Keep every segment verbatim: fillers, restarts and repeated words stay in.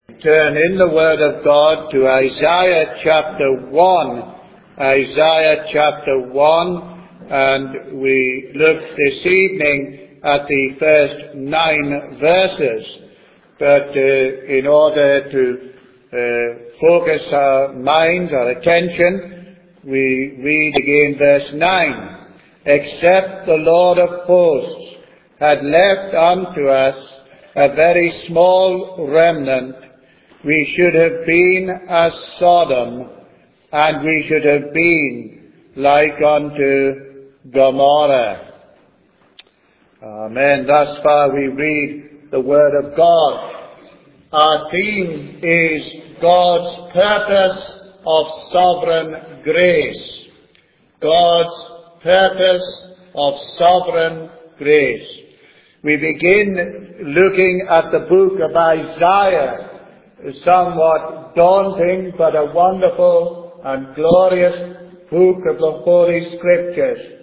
Turn in the Word of God to Isaiah chapter one. Isaiah chapter one, and we look this evening at the first nine verses. But uh, in order to uh, focus our minds, our attention, we read again verse nine. Except the Lord of hosts had left unto us a very small remnant, we should have been as Sodom, and we should have been like unto Gomorrah. Amen. Thus far we read the Word of God. Our theme is God's purpose of sovereign grace. God's purpose of sovereign grace. We begin looking at the book of Isaiah, somewhat daunting, but a wonderful and glorious book of the Holy Scriptures.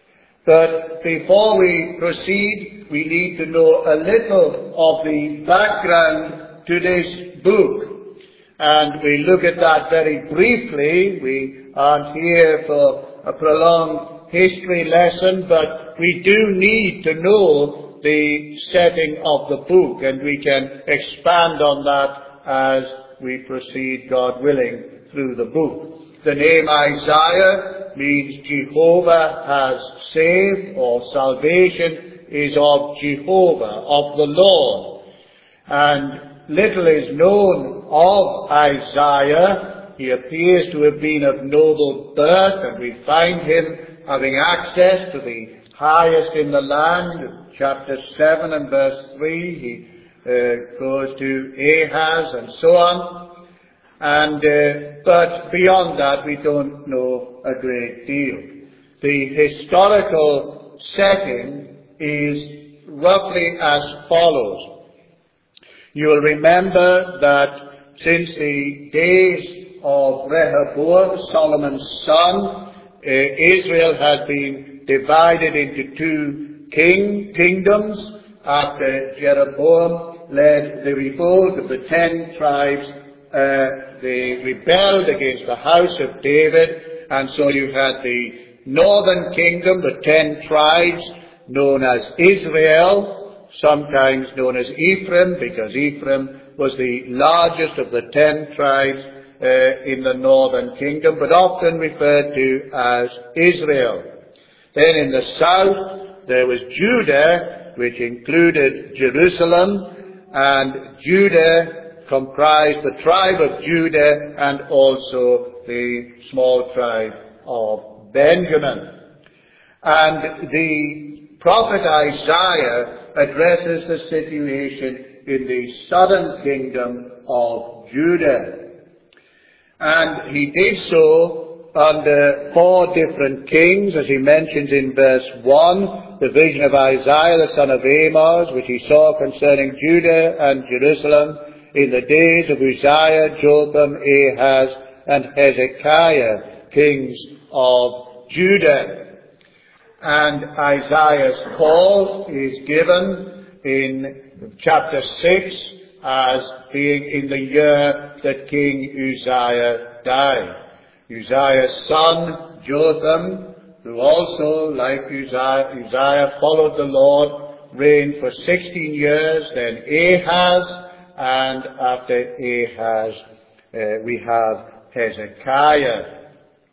But before we proceed, we need to know a little of the background to this book. And we look at that very briefly. We aren't here for a prolonged history lesson, but we do need to know the setting of the book, and we can expand on that as we proceed, God willing, through the book. The name Isaiah means Jehovah has saved, or salvation is of Jehovah, of the Lord. And little is known of Isaiah. He appears to have been of noble birth, and we find him having access to the highest in the land. Chapter seven and verse three, he Uh, goes to Ahaz and so on, and uh, but beyond that we don't know a great deal. The historical setting is roughly as follows. You will remember that since the days of Rehoboam, Solomon's son, uh, Israel had been divided into two king kingdoms after Jeroboam led the revolt of the ten tribes. Uh, they rebelled against the house of David, and so you had the northern kingdom, the ten tribes, known as Israel, sometimes known as Ephraim, because Ephraim was the largest of the ten tribes uh, in the northern kingdom, but often referred to as Israel. Then in the south, there was Judah, which included Jerusalem, and Judah comprised the tribe of Judah and also the small tribe of Benjamin. And the prophet Isaiah addresses the situation in the southern kingdom of Judah. And he did so under four different kings, as he mentions in verse one. The vision of Isaiah the son of Amos, which he saw concerning Judah and Jerusalem in the days of Uzziah, Jotham, Ahaz, and Hezekiah, kings of Judah. And Isaiah's call is given in chapter six as being in the year that King Uzziah died. Uzziah's son, Jotham, who also, like Uzziah, Uzziah, followed the Lord, reigned for sixteen years, then Ahaz, and after Ahaz uh, we have Hezekiah.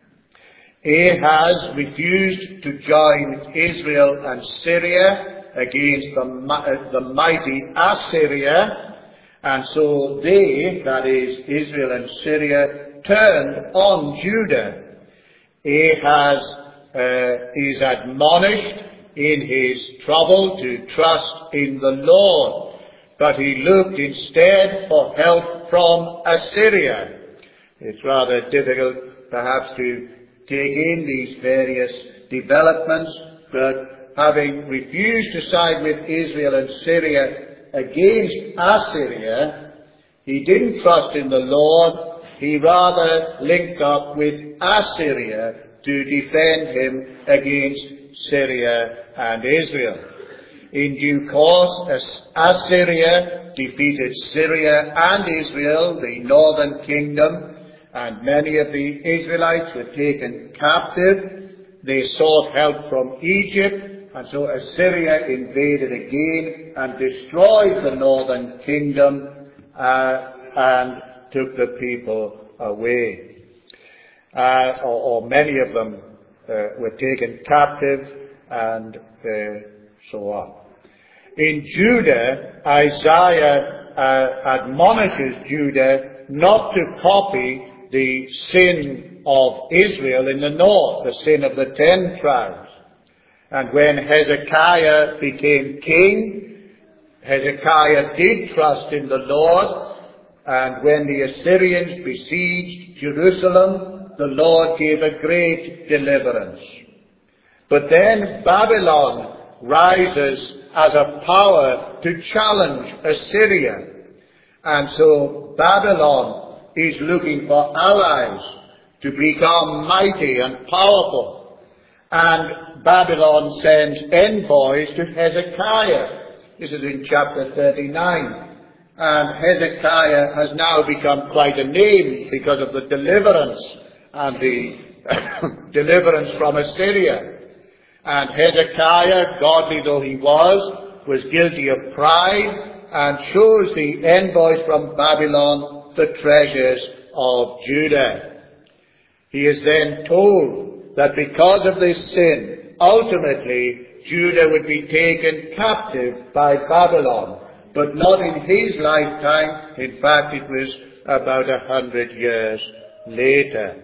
Ahaz refused to join Israel and Syria against the, the mighty Assyria, and so they, that is Israel and Syria, turned on Judah. Ahaz Uh, is admonished in his trouble to trust in the Lord, but he looked instead for help from Assyria. It's rather difficult perhaps to take in these various developments, but having refused to side with Israel and Syria against Assyria, he didn't trust in the Lord. He rather linked up with Assyria to defend him against Syria and Israel. In due course, Assyria defeated Syria and Israel, the northern kingdom, and many of the Israelites were taken captive. They sought help from Egypt, and so Assyria invaded again and destroyed the northern kingdom uh, and took the people away. Uh, or, or many of them uh, were taken captive, and uh, so on. In Judah, Isaiah uh, admonishes Judah not to copy the sin of Israel in the north, the sin of the ten tribes. And when Hezekiah became king, Hezekiah did trust in the Lord, and when the Assyrians besieged Jerusalem, the Lord gave a great deliverance. But then Babylon rises as a power to challenge Assyria. And so Babylon is looking for allies to become mighty and powerful. And Babylon sends envoys to Hezekiah. This is in chapter thirty-nine. And Hezekiah has now become quite a name because of the deliverance and the deliverance from Assyria. And Hezekiah, godly though he was, was guilty of pride and chose the envoys from Babylon the treasures of Judah. He is then told that because of this sin, ultimately Judah would be taken captive by Babylon, but not in his lifetime. In fact, it was about a hundred years later.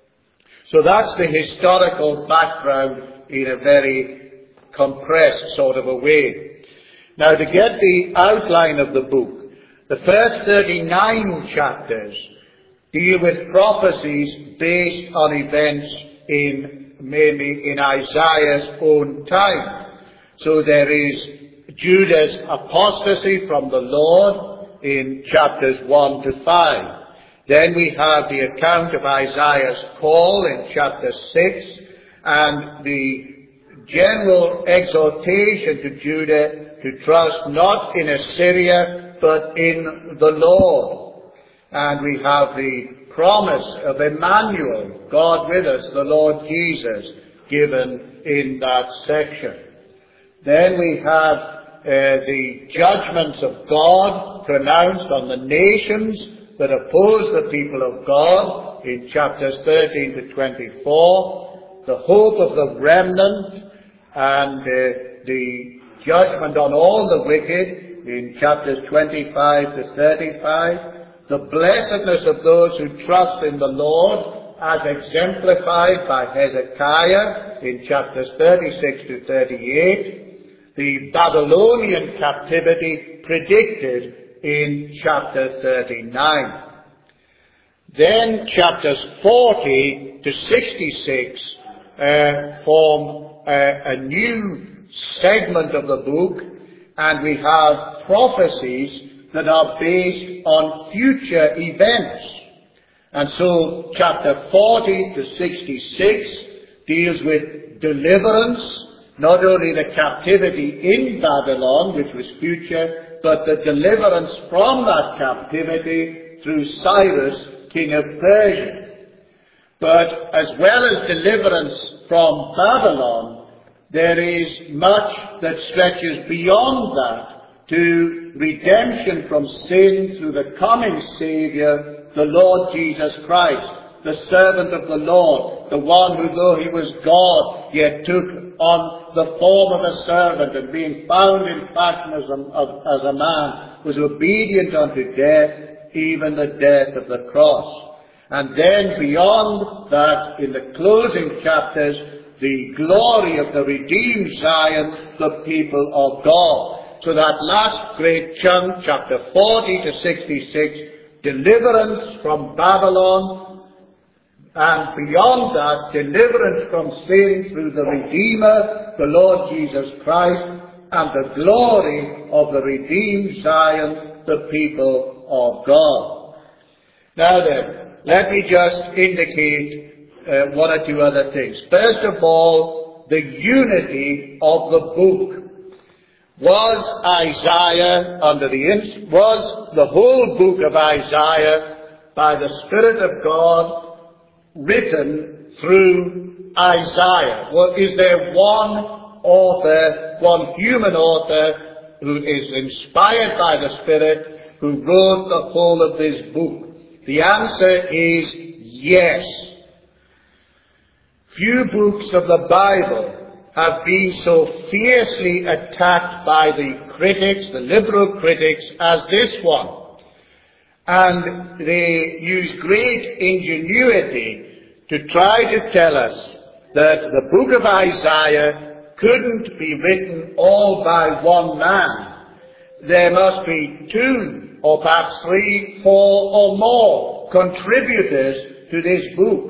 So that's the historical background in a very compressed sort of a way. Now, to get the outline of the book, the first thirty-nine chapters deal with prophecies based on events in, mainly in Isaiah's own time. So there is Judah's apostasy from the Lord in chapters one to five. Then we have the account of Isaiah's call in chapter six, and the general exhortation to Judah to trust not in Assyria, but in the Lord. And we have the promise of Emmanuel, God with us, the Lord Jesus, given in that section. Then we have uh, the judgments of God pronounced on the nations that oppose the people of God in chapters thirteen to twenty-four, the hope of the remnant, and uh, the judgment on all the wicked in chapters twenty-five to thirty-five, the blessedness of those who trust in the Lord as exemplified by Hezekiah in chapters thirty-six to thirty-eight, the Babylonian captivity predicted in chapter thirty-nine. Then chapters forty to sixty-six uh, form uh, a new segment of the book, and we have prophecies that are based on future events. And so chapter forty to sixty-six deals with deliverance, not only the captivity in Babylon, which was future, but the deliverance from that captivity through Cyrus, king of Persia. But as well as deliverance from Babylon, there is much that stretches beyond that to redemption from sin through the coming Saviour, the Lord Jesus Christ, the servant of the Lord, the one who, though he was God, yet took on the form of a servant, and being found in fashion as a, as a man, was obedient unto death, even the death of the cross. And then beyond that, in the closing chapters, the glory of the redeemed Zion, the people of God. So that last great chunk, chapter forty to sixty-six, deliverance from Babylon, and beyond that, deliverance from sin through the Redeemer, the Lord Jesus Christ, and the glory of the redeemed Zion, the people of God. Now then, let me just indicate uh, one or two other things. First of all, the unity of the book. Was Isaiah under the ins- was the whole book of Isaiah by the Spirit of God written through Isaiah? Well, is there one author, one human author who is inspired by the Spirit who wrote the whole of this book? The answer is yes. Few books of the Bible have been so fiercely attacked by the critics, the liberal critics, as this one. And they use great ingenuity to try to tell us that the book of Isaiah couldn't be written all by one man. There must be two, or perhaps three, four, or more contributors to this book.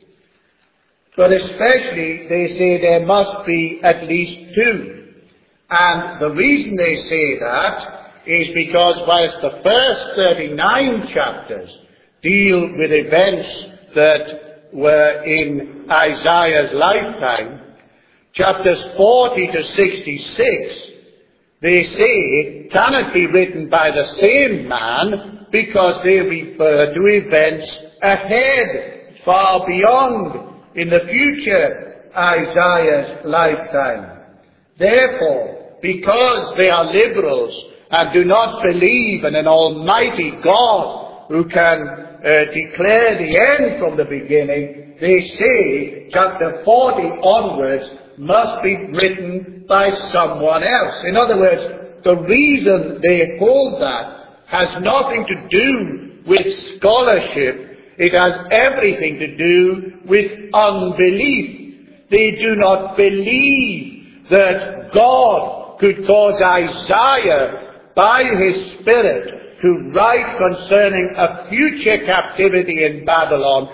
But especially, they say there must be at least two. And the reason they say that is because whilst the first thirty-nine chapters deal with events that were in Isaiah's lifetime, chapters forty to sixty-six, they say, cannot be written by the same man because they refer to events ahead, far beyond, in the future, Isaiah's lifetime. Therefore, because they are liberals and do not believe in an almighty God who can uh, declare the end from the beginning, they say chapter forty onwards must be written by someone else. In other words, the reason they hold that has nothing to do with scholarship. It has everything to do with unbelief. They do not believe that God could cause Isaiah, by his Spirit, to write concerning a future captivity in Babylon,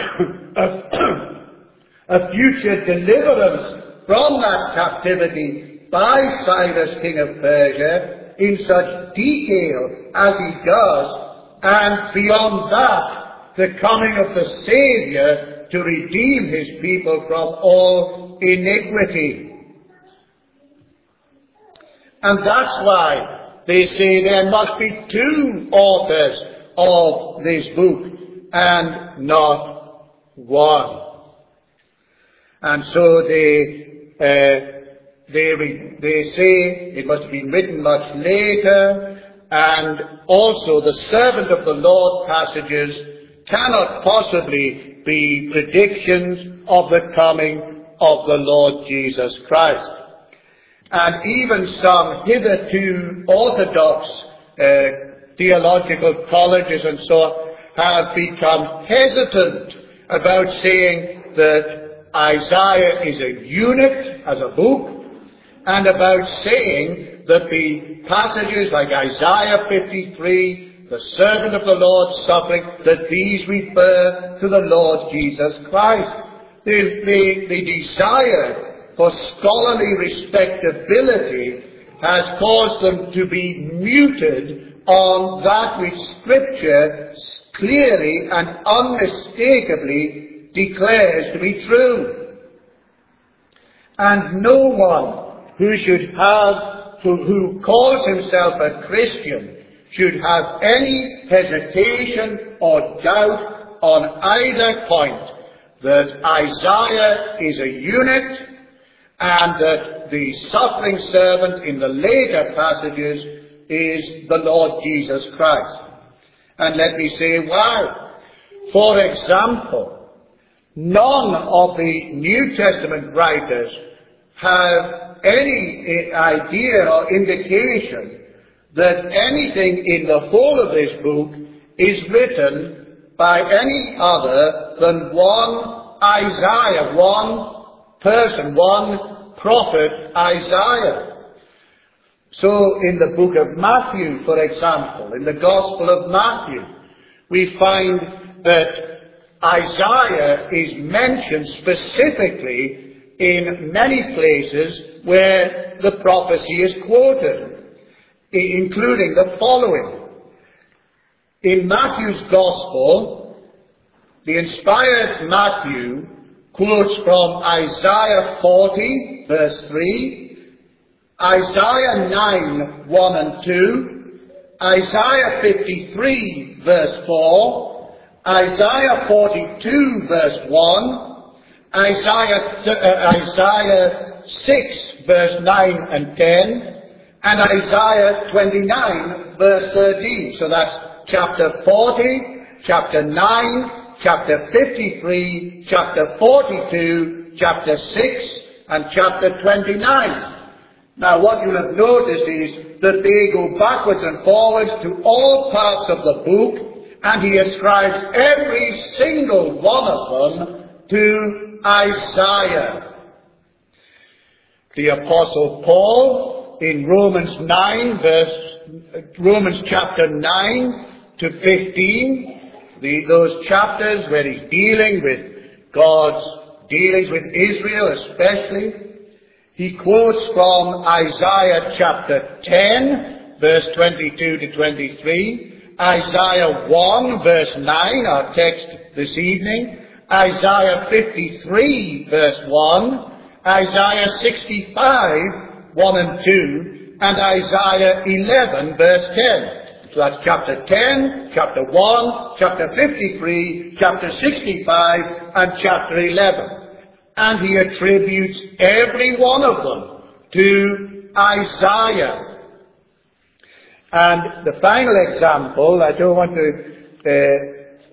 a, a future deliverance from that captivity by Cyrus, king of Persia, in such detail as he does, and beyond that, the coming of the Saviour to redeem his people from all iniquity. And that's why they say there must be two authors of this book and not one. And so they uh, they re- they say it must have been written much later, and also the servant of the Lord passages cannot possibly be predictions of the coming of the Lord Jesus Christ. And even some hitherto orthodox uh, theological colleges and so on have become hesitant about saying that Isaiah is a unit as a book, and about saying that the passages like Isaiah fifty-three, the servant of the Lord suffering, that these refer to the Lord Jesus Christ. The, the, the desire for scholarly respectability has caused them to be muted on that which Scripture clearly and unmistakably declares to be true. And no one who should have, who, who calls himself a Christian, should have any hesitation or doubt on either point that Isaiah is a unit and that the suffering servant in the later passages is the Lord Jesus Christ. And let me say why. For example, none of the New Testament writers have any idea or indication that anything in the whole of this book is written by any other than one Isaiah, one person, one prophet, Isaiah. So in the book of Matthew, for example, in the Gospel of Matthew, we find that Isaiah is mentioned specifically in many places where the prophecy is quoted, including the following. In Matthew's Gospel, the inspired Matthew quotes from Isaiah forty, verse three, Isaiah nine, one and two, Isaiah fifty-three, verse four, Isaiah forty-two, verse one, Isaiah, uh, Isaiah six, verse nine and ten, and Isaiah twenty-nine, verse thirteen. So that's chapter forty, chapter nine, chapter fifty-three, chapter forty-two, chapter six, and chapter twenty-nine. Now what you'll have noticed is that they go backwards and forwards to all parts of the book, and he ascribes every single one of them to Isaiah. The Apostle Paul in Romans nine, verse, Romans chapter nine to fifteen, the, those chapters where he's dealing with God's dealings with Israel especially, he quotes from Isaiah chapter ten, verse twenty-two to twenty-three, Isaiah one, verse nine, our text this evening, Isaiah fifty-three, verse one, Isaiah sixty-five, one and two, and Isaiah eleven, verse ten. So that's chapter ten, chapter one, chapter fifty-three, chapter sixty-five, and chapter eleven. And he attributes every one of them to Isaiah. And the final example, I don't want to uh,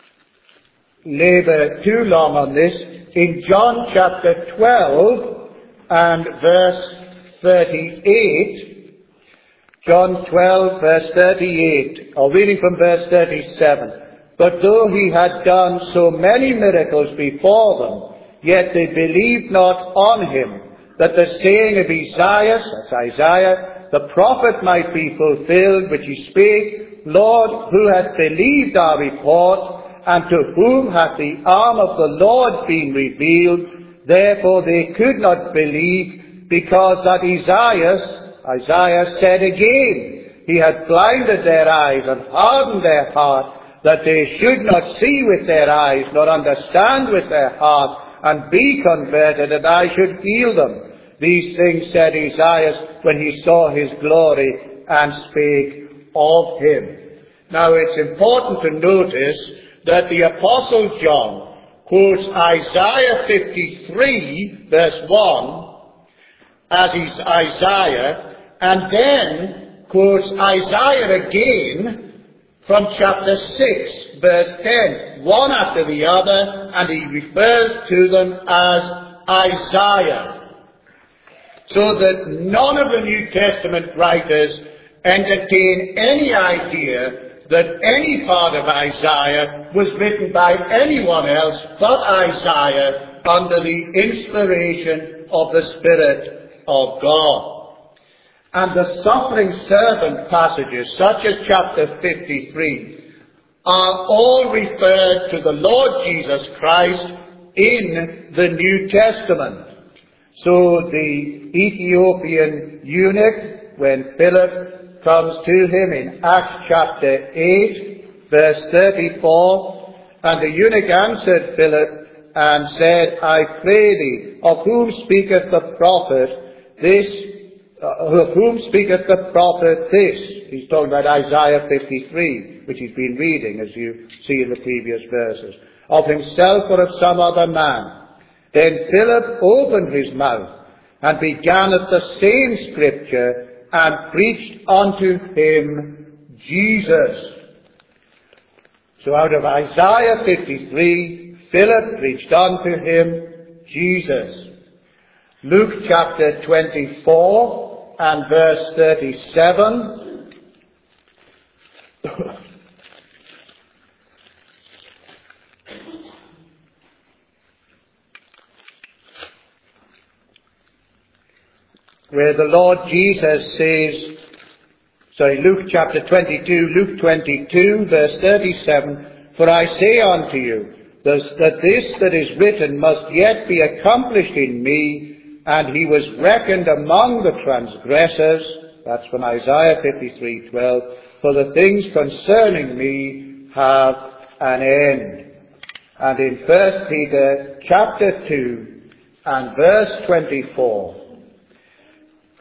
labour too long on this, in John chapter twelve and verse thirty-eight, John twelve verse thirty-eight, or reading from verse thirty-seven, but though he had done so many miracles before them, yet they believed not on him, that the saying of Isaiah, that's Isaiah, the prophet might be fulfilled, which he spake, Lord, who hath believed our report, and to whom hath the arm of the Lord been revealed? Therefore they could not believe, because that Isaiah, Isaiah said again, he had blinded their eyes and hardened their heart, that they should not see with their eyes, nor understand with their heart, and be converted, and I should heal them. These things said Isaiah when he saw his glory and spake of him. Now it's important to notice that the Apostle John quotes Isaiah fifty-three, verse one, as is Isaiah, and then quotes Isaiah again from chapter six, verse ten, one after the other, and he refers to them as Isaiah. So that none of the New Testament writers entertain any idea that any part of Isaiah was written by anyone else but Isaiah under the inspiration of the Spirit of God. And the suffering servant passages, such as chapter fifty-three, are all referred to the Lord Jesus Christ in the New Testament. So the Ethiopian eunuch, when Philip comes to him in Acts chapter eight, verse thirty-four, and the eunuch answered Philip and said, I pray thee, of whom speaketh the prophet this? Uh, of whom speaketh the prophet this? He's talking about Isaiah fifty-three, which he's been reading, as you see in the previous verses. Of himself or of some other man? Then Philip opened his mouth and began at the same scripture and preached unto him Jesus. So out of Isaiah fifty-three, Philip preached unto him Jesus. Luke chapter twenty-four and verse thirty-seven. Where the Lord Jesus says, sorry, Luke chapter twenty-two, Luke twenty-two, verse thirty-seven, for I say unto you, that this that is written must yet be accomplished in me, and he was reckoned among the transgressors. That's from Isaiah fifty-three, twelve, for the things concerning me have an end. And in First Peter chapter two and verse twenty-four,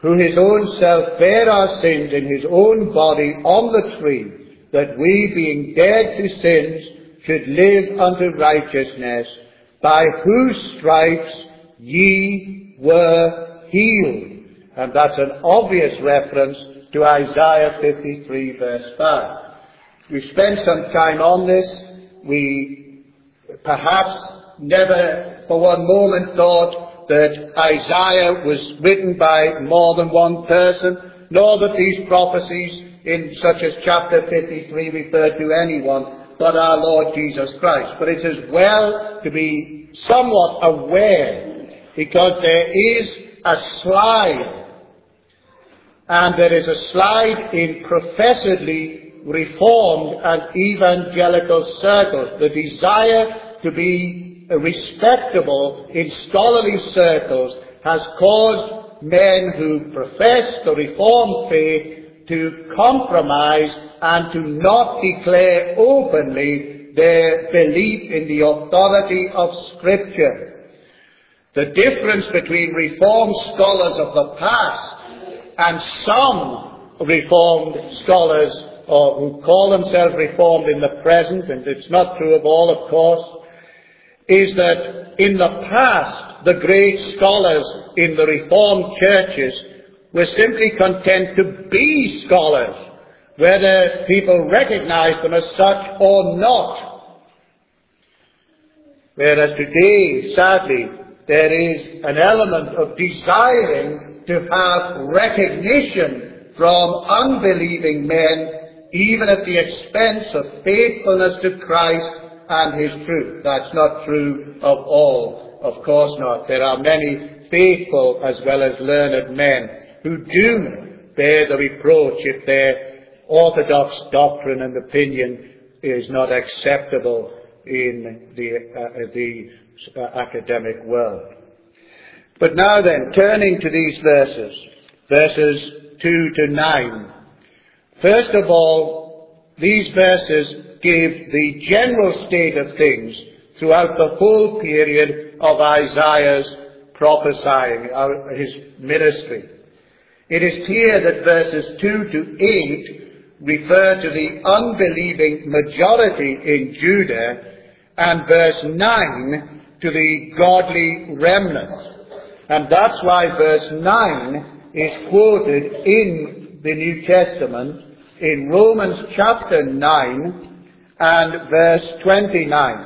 who his own self bare our sins in his own body on the tree, that we, being dead to sins, should live unto righteousness, by whose stripes ye were healed. And that's an obvious reference to Isaiah fifty-three verse five. We spent some time on this. We perhaps never for one moment thought that Isaiah was written by more than one person, nor that these prophecies in such as chapter fifty-three refer to anyone but our Lord Jesus Christ. But it is well to be somewhat aware, because there is a slide, and there is a slide in professedly reformed and evangelical circles. The desire to be respectable in scholarly circles has caused men who profess the Reformed faith to compromise and to not declare openly their belief in the authority of Scripture. The difference between Reformed scholars of the past and some Reformed scholars, or who call themselves Reformed in the present, and it's not true of all, of course, is that in the past the great scholars in the Reformed churches were simply content to be scholars, whether people recognized them as such or not. Whereas today, sadly, there is an element of desiring to have recognition from unbelieving men, even at the expense of faithfulness to Christ and his truth. That's not true of all, of course not. There are many faithful as well as learned men who do bear the reproach if their orthodox doctrine and opinion is not acceptable in the, uh, the uh, academic world. But now then, turning to these verses, verses two to nine. First of all, these verses give the general state of things throughout the whole period of Isaiah's prophesying, his ministry. It is clear that verses two to eight refer to the unbelieving majority in Judah, and verse nine to the godly remnant. And that's why verse nine is quoted in the New Testament in Romans chapter nine and verse twenty-nine.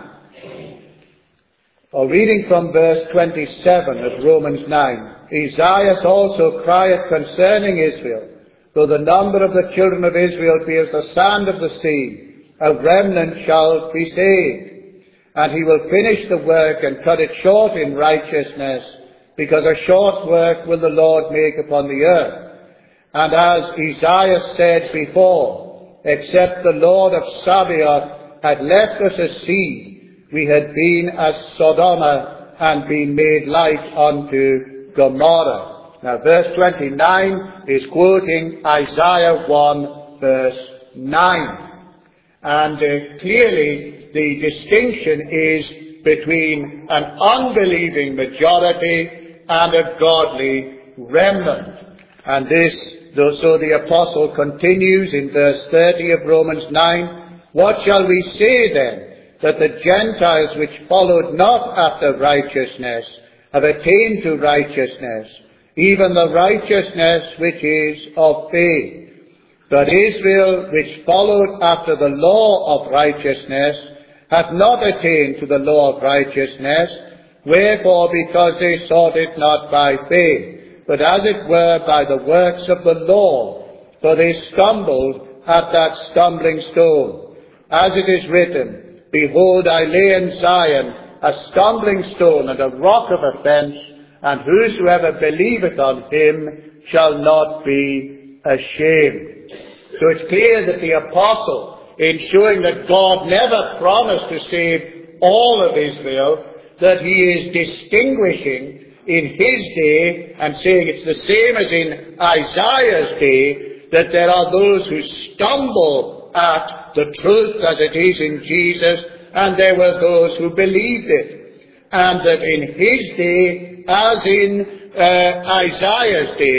Or reading from verse twenty-seven of Romans nine, Isaiah also crieth concerning Israel, though the number of the children of Israel be as the sand of the sea, a remnant shall be saved. And he will finish the work and cut it short in righteousness, because a short work will the Lord make upon the earth. And as Isaiah said before, except the Lord of Sabaoth had left us a seed, we had been as Sodom and been made like unto Gomorrah. Now verse twenty-nine is quoting Isaiah one verse nine. And uh, clearly the distinction is between an unbelieving majority and a godly remnant. And this, so the apostle continues in verse thirty of Romans nine, what shall we say then? That the Gentiles which followed not after righteousness have attained to righteousness, even the righteousness which is of faith. But Israel, which followed after the law of righteousness, hath not attained to the law of righteousness. Wherefore, because they sought it not by faith, but as it were by the works of the law, for they stumbled at that stumbling stone. As it is written, behold, I lay in Zion a stumbling stone and a rock of offence, and whosoever believeth on him shall not be ashamed. So it's clear that the apostle, in showing that God never promised to save all of Israel, that he is distinguishing in his day and saying it's the same as in Isaiah's day, that there are those who stumble at the truth as it is in Jesus, and there were those who believed it. And that in his day, as in uh, Isaiah's day,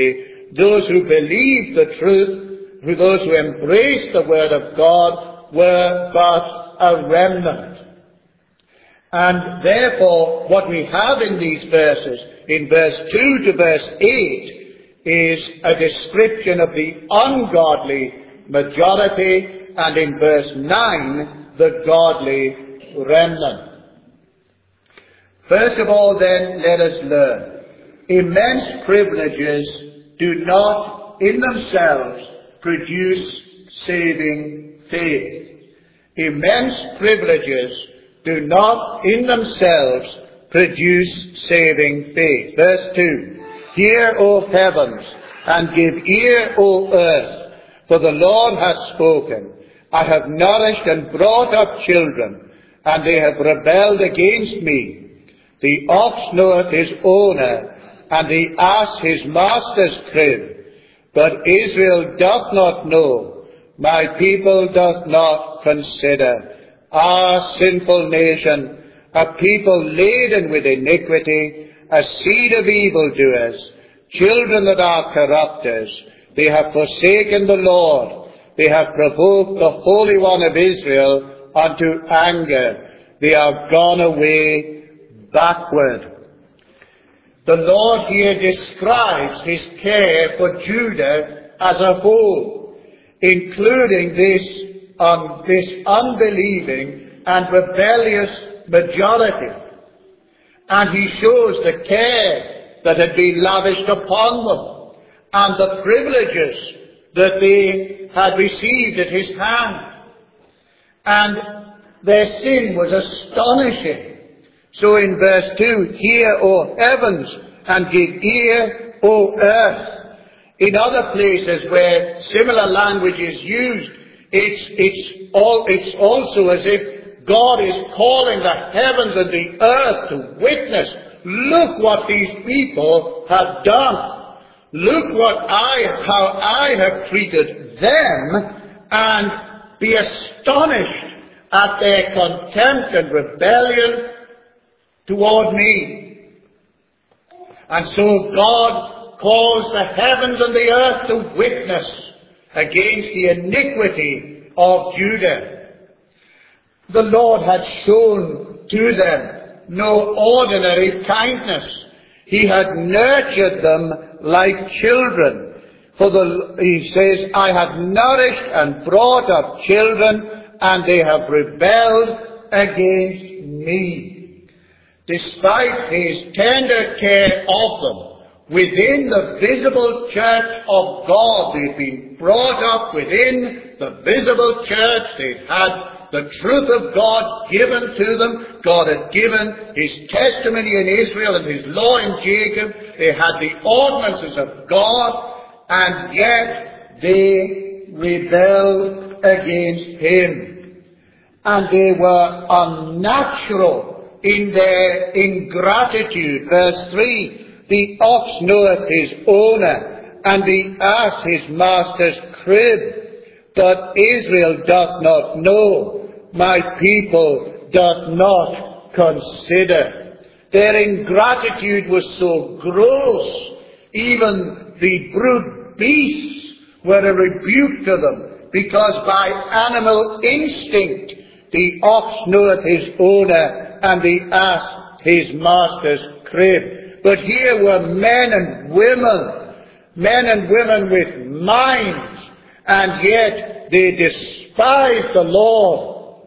those who believed the truth, who those who embraced the word of God, were but a remnant. And therefore, what we have in these verses, in verse two to verse eight, is a description of the ungodly majority, and in verse nine, the godly remnant. First of all, then, let us learn. Immense privileges do not in themselves produce saving faith. Immense privileges do not in themselves produce saving faith. Verse two, Hear, O heavens, and give ear, O earth, for the Lord hath spoken. I have nourished and brought up children, and they have rebelled against me. The ox knoweth his owner, and the ass his master's crib. But Israel doth not know, my people doth not consider. Ah, sinful nation, a people laden with iniquity, a seed of evildoers, children that are corrupters. They have forsaken the Lord. They have provoked the Holy One of Israel unto anger. They are gone away backward. The Lord here describes his care for Judah as a whole, including this, um, this unbelieving and rebellious majority. And he shows the care that had been lavished upon them and the privileges that they had received at his hand. And their sin was astonishing. So in verse two, Hear, O heavens, and give ear, O earth. In other places where similar language is used, it's, it's, all, it's also as if God is calling the heavens and the earth to witness. Look what these people have done. Look what I, how I have treated them, and be astonished at their contempt and rebellion toward me. And so God calls the heavens and the earth to witness against the iniquity of Judah. The Lord had shown to them no ordinary kindness. He had nurtured them like children. For the, he says, I have nourished and brought up children, and they have rebelled against me. Despite his tender care of them, within the visible church of God, they've been brought up within the visible church. They've had the truth of God given to them. God had given his testimony in Israel and his law in Jacob. They had the ordinances of God, and yet they rebelled against him. And they were unnatural in their ingratitude. Verse three, The ox knoweth his owner, and the ass his master's crib. But Israel doth not know, my people doth not consider. Their ingratitude was so gross, even the brute beasts were a rebuke to them, because by animal instinct the ox knoweth his owner, and the ass his master's crib. But here were men and women, men and women with minds, and yet they despised the Lord.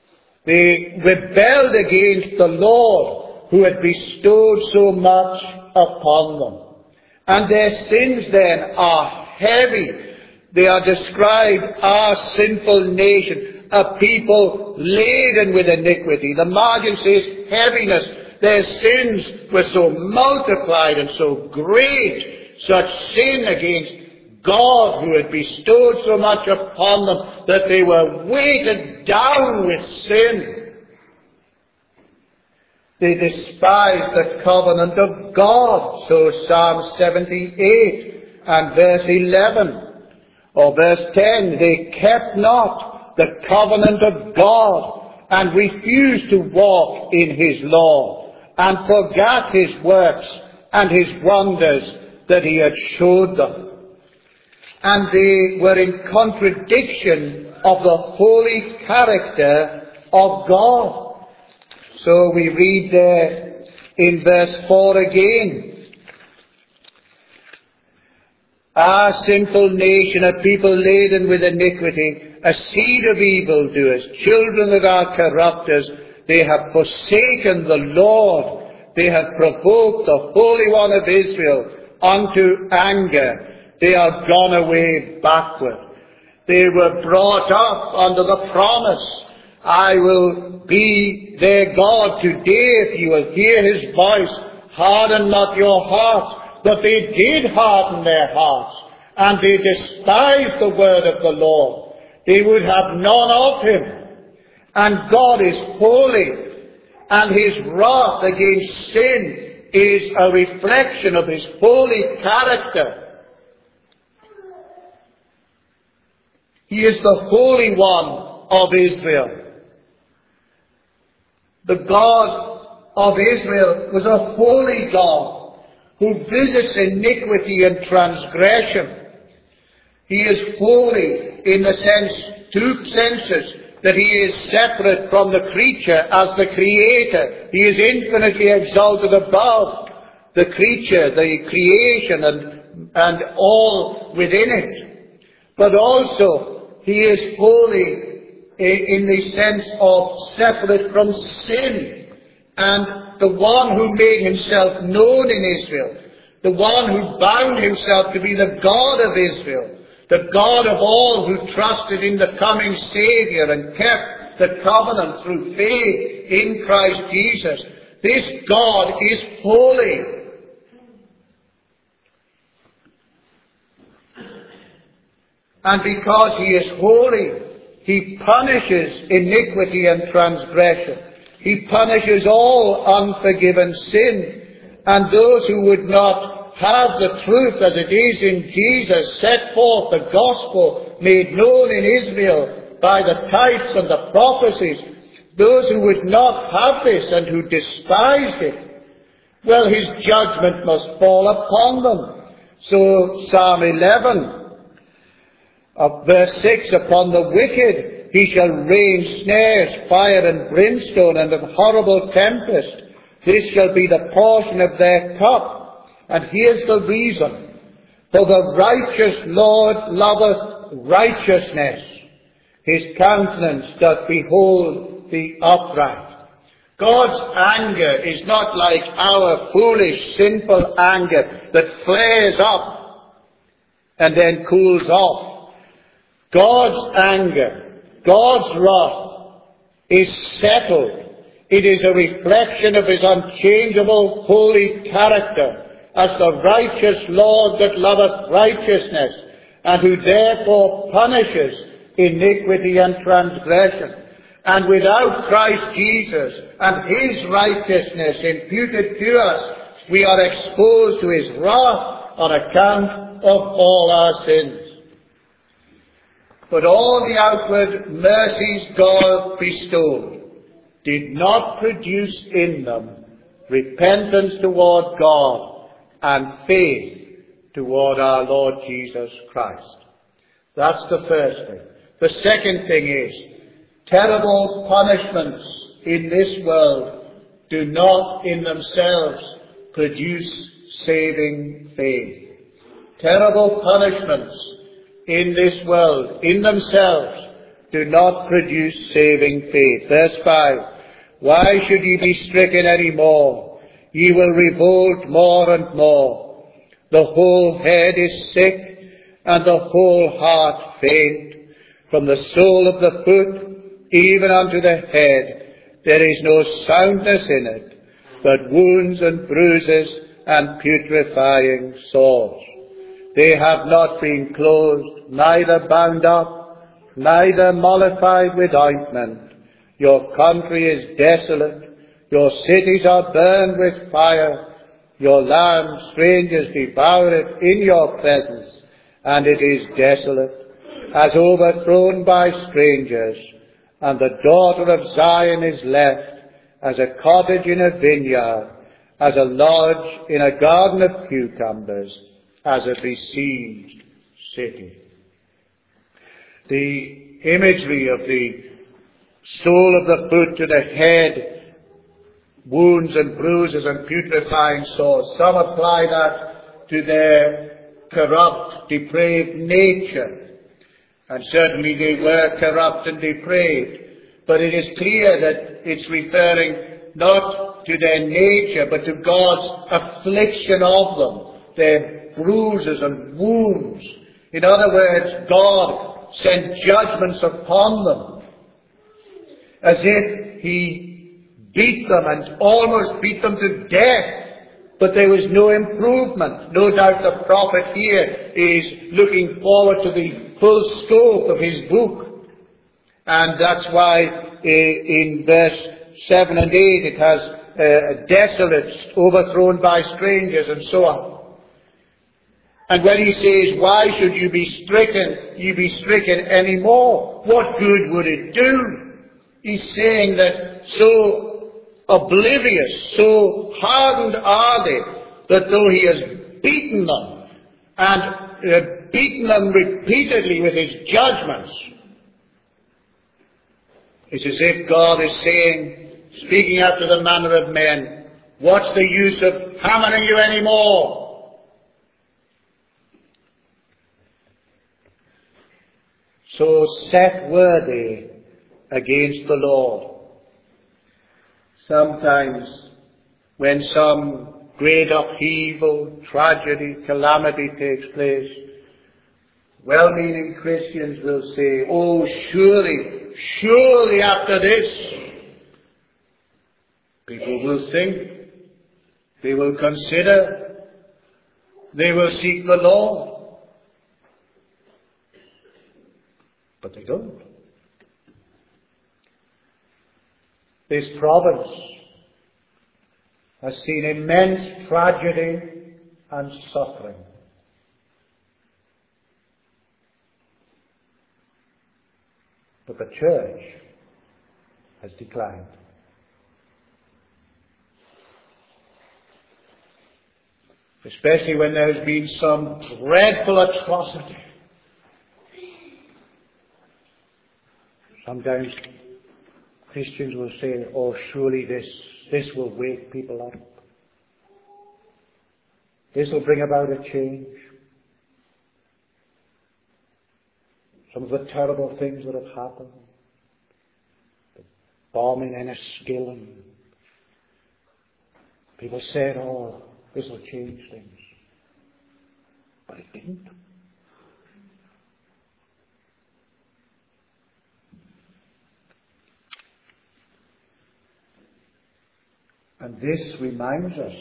They rebelled against the Lord, who had bestowed so much upon them. And their sins then are heavy. They are described as sinful nation, a people laden with iniquity. The margin says heaviness. Their sins were so multiplied and so great, such sin against God, who had bestowed so much upon them, that they were weighted down with sin. They despised the covenant of God. So Psalm seventy-eight and verse eleven, or verse ten, they kept not the covenant of God, and refused to walk in his law, and forgot his works and his wonders that he had showed them. and they were in contradiction of the holy character of God. So we read there in verse four again, "Our sinful nation, a people laden with iniquity, a seed of evildoers, children that are corrupters, they have forsaken the Lord. They have provoked the Holy One of Israel unto anger. They are gone away backward." They were brought up under the promise, "I will be their God today if you will hear his voice. Harden not your hearts." But they did harden their hearts, and they despised the word of the Lord. They would have none of him. And God is holy, and his wrath against sin is a reflection of his holy character. He is the Holy One of Israel. The God of Israel was a holy God who visits iniquity and transgression. He is holy in the sense, two senses, that he is separate from the creature as the creator. He is infinitely exalted above the creature, the creation, and, and all within it. But also, he is holy in the sense of separate from sin, and the one who made himself known in Israel, the one who bound himself to be the God of Israel, the God of all who trusted in the coming Saviour and kept the covenant through faith in Christ Jesus. This God is holy. And because he is holy, he punishes iniquity and transgression. He punishes all unforgiven sin. And those who would not have the truth as it is in Jesus, set forth the gospel made known in Israel by the types and the prophecies, those who would not have this and who despised it, well, his judgment must fall upon them. So Psalm eleven, of verse six, "Upon the wicked he shall rain snares, fire and brimstone, and a horrible tempest. This shall be the portion of their cup." And here's the reason. "For the righteous Lord loveth righteousness. His countenance doth behold the upright." God's anger is not like our foolish, sinful anger that flares up and then cools off. God's anger, God's wrath is settled. It is a reflection of his unchangeable holy character as the righteous Lord that loveth righteousness, and who therefore punishes iniquity and transgression. And without Christ Jesus and his righteousness imputed to us, we are exposed to his wrath on account of all our sins. But all the outward mercies God bestowed did not produce in them repentance toward God and faith toward our Lord Jesus Christ. That's the first thing. The second thing is, terrible punishments in this world do not in themselves produce saving faith. Terrible punishments in this world, in themselves, do not produce saving faith. Verse five, "Why should ye be stricken any more? Ye will revolt more and more. The whole head is sick, and the whole heart faint. From the sole of the foot even unto the head, there is no soundness in it, but wounds and bruises and putrefying sores. They have not been closed, neither bound up, neither mollified with ointment. Your country is desolate, your cities are burned with fire, your land strangers devour it in your presence, and it is desolate, as overthrown by strangers, and the daughter of Zion is left as a cottage in a vineyard, as a lodge in a garden of cucumbers, as a besieged forsaking. The imagery of the sole of the foot to the head, wounds and bruises and putrefying sores. Some apply that to their corrupt, depraved nature. And certainly they were corrupt and depraved. But it is clear that it's referring not to their nature, but to God's affliction of them, their bruises and wounds. In other words, God sent judgments upon them, as if He beat them and almost beat them to death. But there was no improvement. No doubt the prophet here is looking forward to the full scope of his book. And that's why uh, in verse seven and eight it has uh, desolate, overthrown by strangers, and so on. And when he says, why should you be stricken, you be stricken any more? What good would it do? He's saying that so oblivious, so hardened are they, that though he has beaten them, and uh, beaten them repeatedly with his judgments, it's as if God is saying, speaking after the manner of men, what's the use of hammering you anymore? So set were they against the Lord. Sometimes when some great upheaval, tragedy, calamity takes place, well-meaning Christians will say, oh, surely, surely after this, people will think, they will consider, they will seek the Lord. But they don't. This province has seen immense tragedy and suffering. But the church has declined. Especially when there has been some dreadful atrocity. Sometimes Christians will say, oh, surely this, this will wake people up. This will bring about a change. Some of the terrible things that have happened. The bombing in Enniskillen. People said, oh, this will change things. But it didn't. And this reminds us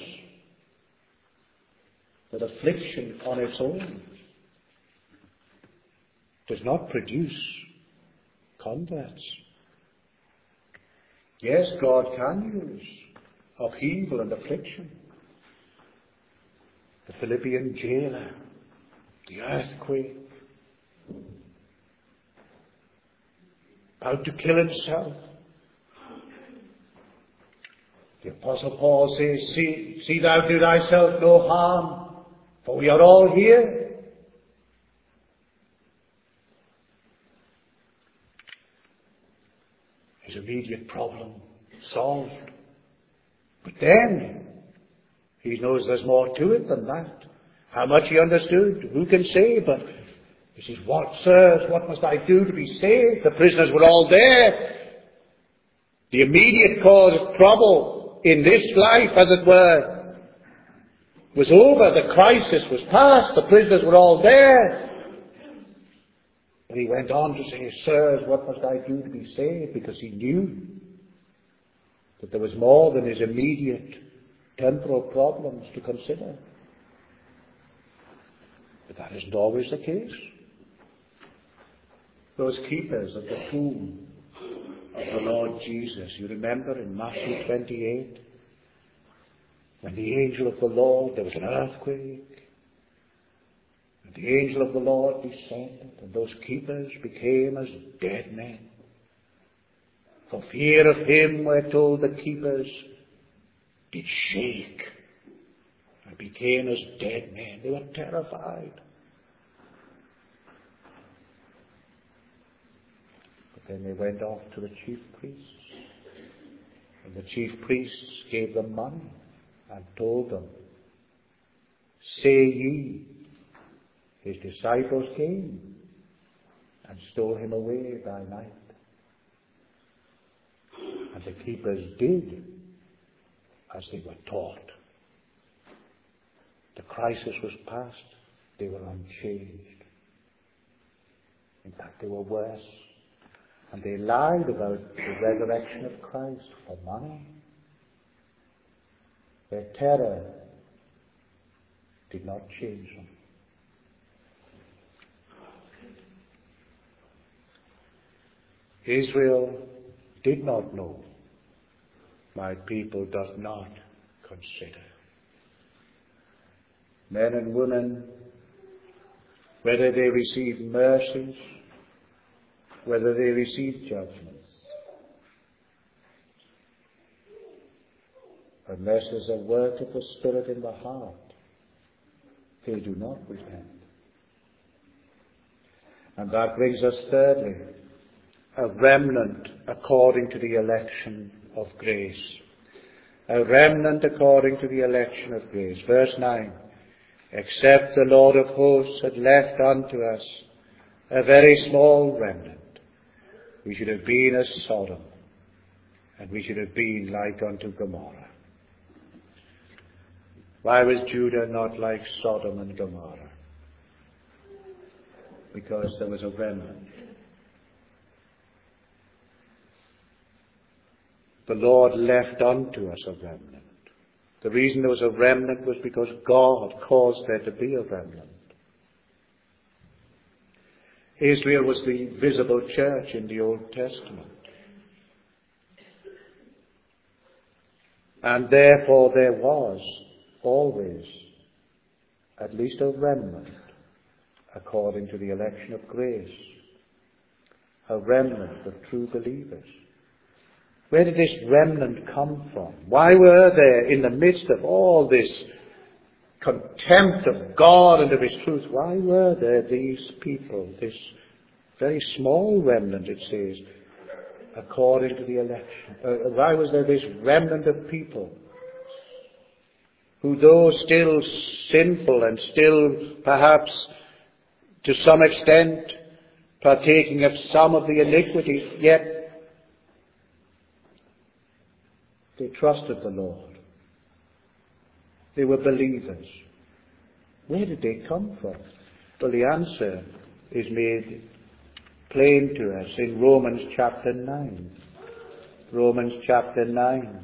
that affliction on its own does not produce converts. Yes, God can use upheaval and affliction. The Philippian jailer, the earthquake, about to kill himself. The Apostle Paul says, see, see thou do thyself no harm, for we are all here. His immediate problem solved. But then, he knows there's more to it than that. How much he understood, who can say? But he says, what, sirs, what must I do to be saved? The prisoners were all there. The immediate cause of trouble in this life, as it were, was over. The crisis was past. The prisoners were all there. But he went on to say, sirs, what must I do to be saved? Because he knew that there was more than his immediate temporal problems to consider. But that isn't always the case. Those keepers of the tomb of the Lord Jesus, you remember in Matthew twenty-eight, when the angel of the Lord, there was an earthquake, and the angel of the Lord descended, and those keepers became as dead men. For fear of him, we're told, the keepers did shake and became as dead men. They were terrified. Then they went off to the chief priests. And the chief priests gave them money and told them, say ye, his disciples came and stole him away by night. And the keepers did as they were taught. The crisis was past. They were unchanged. In fact, they were worse. And they lied about the resurrection of Christ for money. Their terror did not change them. Israel did not know. My people does not consider. Men and women, whether they receive mercies, whether they receive judgments, unless there's a work of the Spirit in the heart, they do not repent. And that brings us thirdly, a remnant according to the election of grace. A remnant according to the election of grace. Verse nine, except the Lord of hosts had left unto us a very small remnant, we should have been as Sodom, and we should have been like unto Gomorrah. Why was Judah not like Sodom and Gomorrah? Because there was a remnant. The Lord left unto us a remnant. The reason there was a remnant was because God caused there to be a remnant. Israel was the visible church in the Old Testament. And therefore there was always at least a remnant according to the election of grace. A remnant of true believers. Where did this remnant come from? Why were there, in the midst of all this contempt of God and of His truth, why were there these people, this very small remnant, it says, according to the election? Uh, why was there this remnant of people who, though still sinful and still perhaps to some extent partaking of some of the iniquities, yet they trusted the Lord. They were believers. Where did they come from? Well, the answer is made plain to us in Romans chapter nine. Romans chapter nine.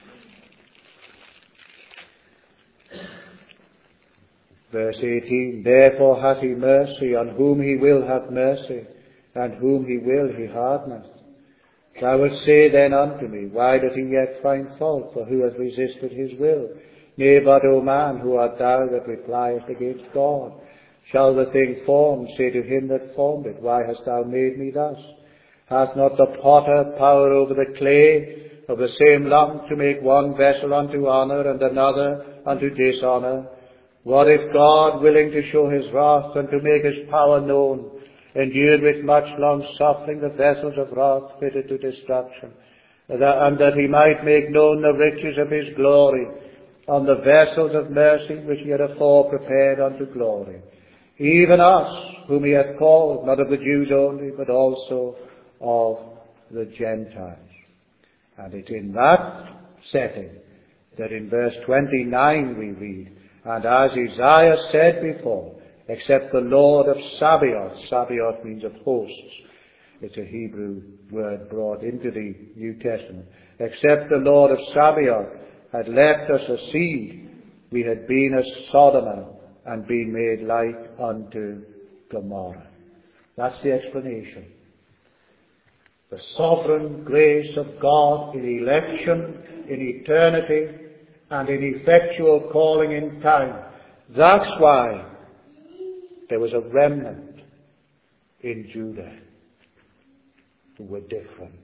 Verse eighteen, therefore hath he mercy on whom he will have mercy, and whom he will he hardeneth. Thou wilt say then unto me, why doth he yet find fault? For who hath resisted his will? Nay, but, O man, who art thou that repliest against God? Shall the thing formed say to him that formed it, why hast thou made me thus? Hath not the potter power over the clay of the same lump to make one vessel unto honour and another unto dishonour? What if God, willing to show his wrath and to make his power known, endured with much long suffering the vessels of wrath fitted to destruction, and that he might make known the riches of his glory on the vessels of mercy which he had afore prepared unto glory, even us whom he hath called, not of the Jews only, but also of the Gentiles. And it's in that setting that in verse twenty-nine we read, and as Isaiah said before, except the Lord of Sabaoth. Sabaoth means of hosts. It's a Hebrew word brought into the New Testament. Except the Lord of Sabaoth had left us a seed, we had been as Sodom and been made like unto Gomorrah. That's the explanation. The sovereign grace of God in election, in eternity, and in effectual calling in time. That's why there was a remnant in Judah who were different.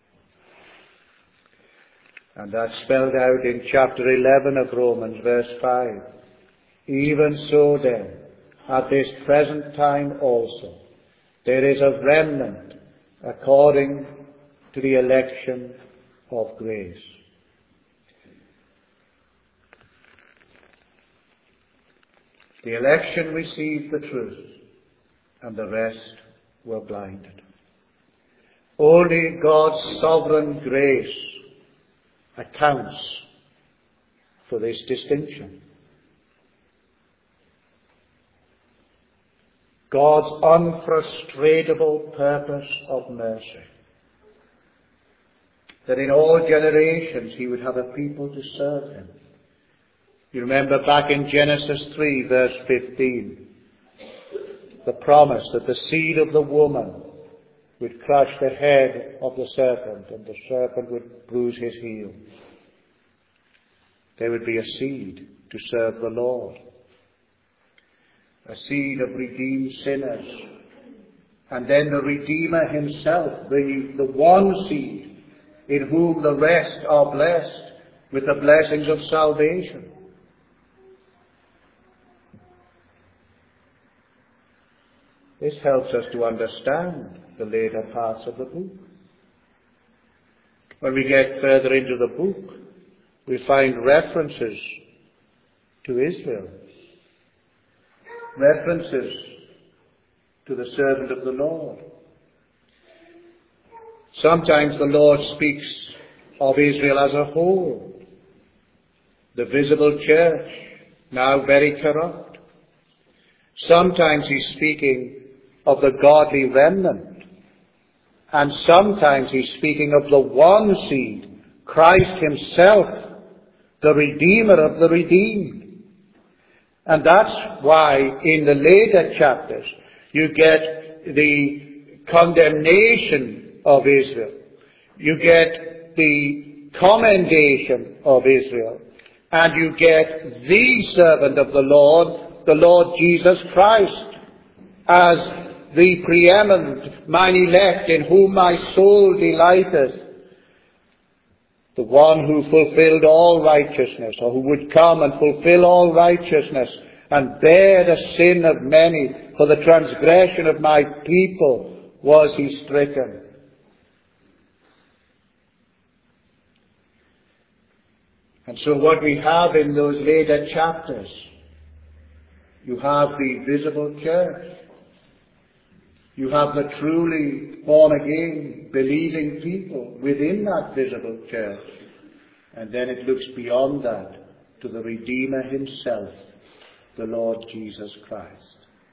And that's spelled out in chapter eleven of Romans, verse five. Even so then, at this present time also, there is a remnant according to the election of grace. The election received the truth, and the rest were blinded. Only God's sovereign grace accounts for this distinction. God's unfrustratable purpose of mercy, that in all generations he would have a people to serve him. You remember back in Genesis three, verse fifteen, the promise that the seed of the woman would crush the head of the serpent, and the serpent would bruise his heel. There would be a seed to serve the Lord, a seed of redeemed sinners, and then the Redeemer himself, the, the one seed in whom the rest are blessed with the blessings of salvation. This helps us to understand the later parts of the book. When we get further into the book, we find references to Israel, references to the servant of the Lord. Sometimes the Lord speaks of Israel as a whole, the visible church, now very corrupt. Sometimes he's speaking of the godly remnant, and sometimes he's speaking of the one seed, Christ himself, the Redeemer of the redeemed. And that's why in the later chapters you get the condemnation of Israel, you get the commendation of Israel, and you get the servant of the Lord, the Lord Jesus Christ, as the preeminent, mine elect, in whom my soul delighteth, the one who fulfilled all righteousness, or who would come and fulfill all righteousness, and bear the sin of many. For the transgression of my people was he stricken. And so what we have in those later chapters, you have the visible church. You have the truly born-again, believing people within that visible church. And then it looks beyond that to the Redeemer himself, the Lord Jesus Christ.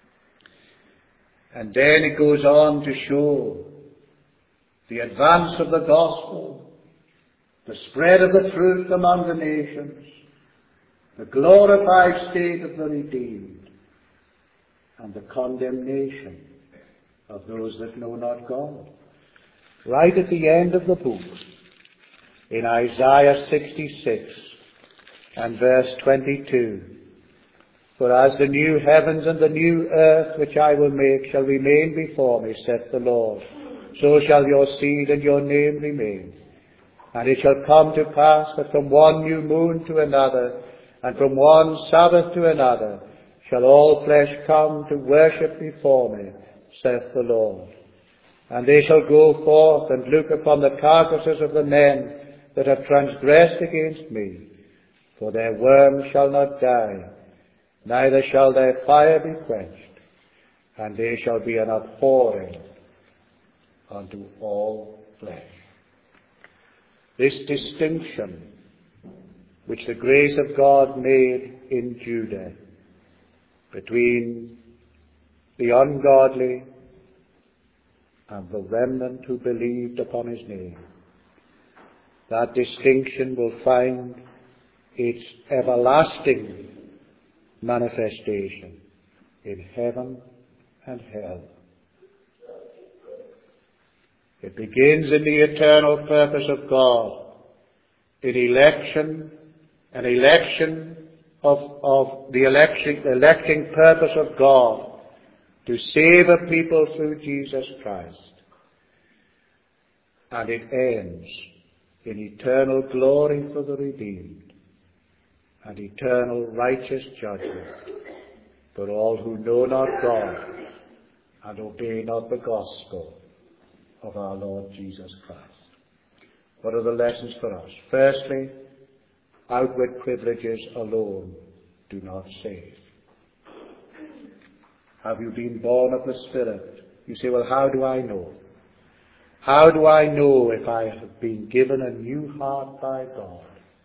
And then it goes on to show the advance of the gospel, the spread of the truth among the nations, the glorified state of the redeemed, and the condemnation of those that know not God. Right at the end of the book, in Isaiah sixty-six and verse twenty-two, for as the new heavens and the new earth which I will make shall remain before me, saith the Lord, so shall your seed and your name remain. And it shall come to pass that from one new moon to another, and from one Sabbath to another, shall all flesh come to worship before me, saith the Lord. And they shall go forth and look upon the carcasses of the men that have transgressed against me, for their worm shall not die, neither shall their fire be quenched, and they shall be an abhorring unto all flesh. This distinction which the grace of God made in Judah between the ungodly and the remnant who believed upon his name, that distinction will find its everlasting manifestation in heaven and hell. It begins in the eternal purpose of God, in election, an election of, of the election, electing purpose of God to save a people through Jesus Christ. And it ends in eternal glory for the redeemed and eternal righteous judgment for all who know not God and obey not the gospel of our Lord Jesus Christ. What are the lessons for us? Firstly, outward privileges alone do not save. Have you been born of the Spirit? You say, well, how do I know? How do I know if I have been given a new heart by God?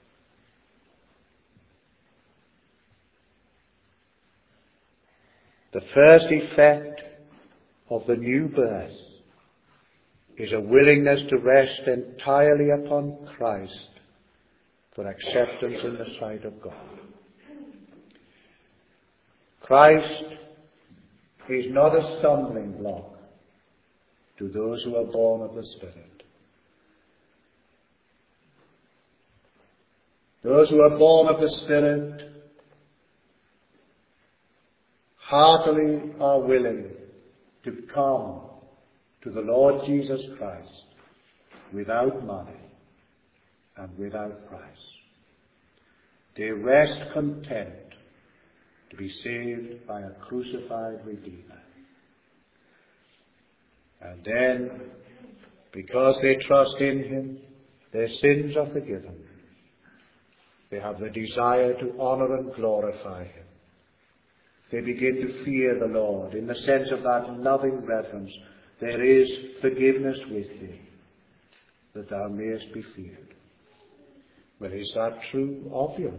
The first effect of the new birth is a willingness to rest entirely upon Christ for acceptance in the sight of God. Christ is not a stumbling block to those who are born of the Spirit. Those who are born of the Spirit heartily are willing to come to the Lord Jesus Christ without money and without price. They rest content to be saved by a crucified Redeemer. And then, because they trust in Him, their sins are forgiven. They have the desire to honor and glorify Him. They begin to fear the Lord in the sense of that loving reverence. There is forgiveness with thee, that thou mayest be feared. Well, is that true of you?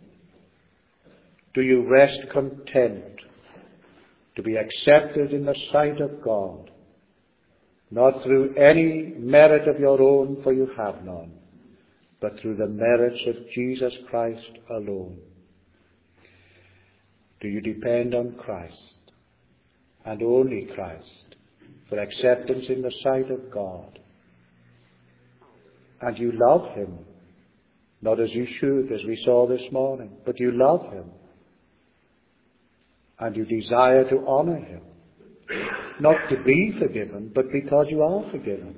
Do you rest content to be accepted in the sight of God, not through any merit of your own, for you have none, but through the merits of Jesus Christ alone? Do you depend on Christ, and only Christ, for acceptance in the sight of God? And you love Him, not as you should, as we saw this morning, but you love Him. And you desire to honor Him, not to be forgiven, but because you are forgiven.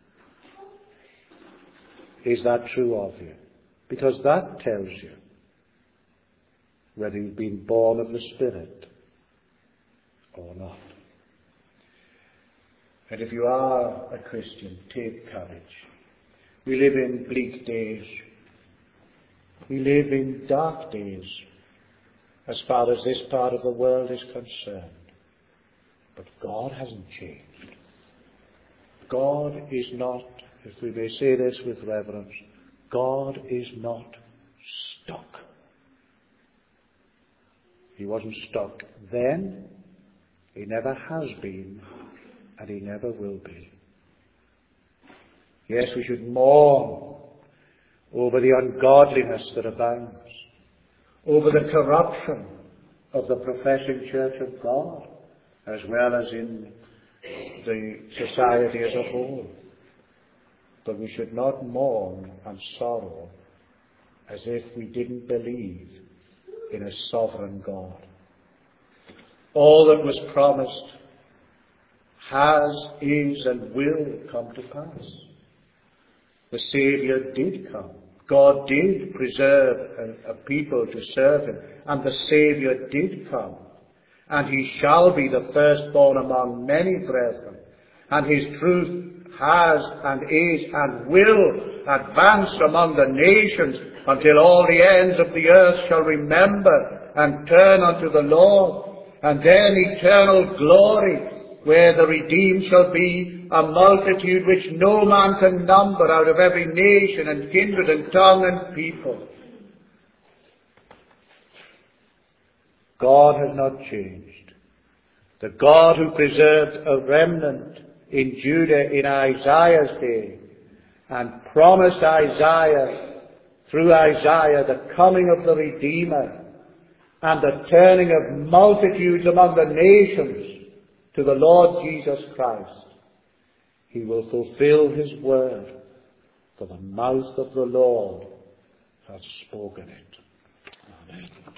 Is that true of you? Because that tells you whether you've been born of the Spirit or not. And if you are a Christian, take courage. We live in bleak days. We live in dark days, as far as this part of the world is concerned. But God hasn't changed. God is not, if we may say this with reverence, God is not stuck. He wasn't stuck then, He never has been, and He never will be. Yes, we should mourn over the ungodliness that abounds, over the corruption of the professing Church of God, as well as in the society as a whole. But we should not mourn and sorrow as if we didn't believe in a sovereign God. All that was promised has, is, and will come to pass. The Saviour did come. God did preserve a, a people to serve Him, and the Saviour did come. And He shall be the firstborn among many brethren, and His truth has and is and will advance among the nations until all the ends of the earth shall remember and turn unto the Lord. And then eternal glory, where the redeemed shall be a multitude which no man can number, out of every nation and kindred and tongue and people. God has not changed. The God who preserved a remnant in Judah in Isaiah's day and promised Isaiah, through Isaiah, the coming of the Redeemer and the turning of multitudes among the nations to the Lord Jesus Christ. He will fulfill His word, for the mouth of the Lord has spoken it. Amen.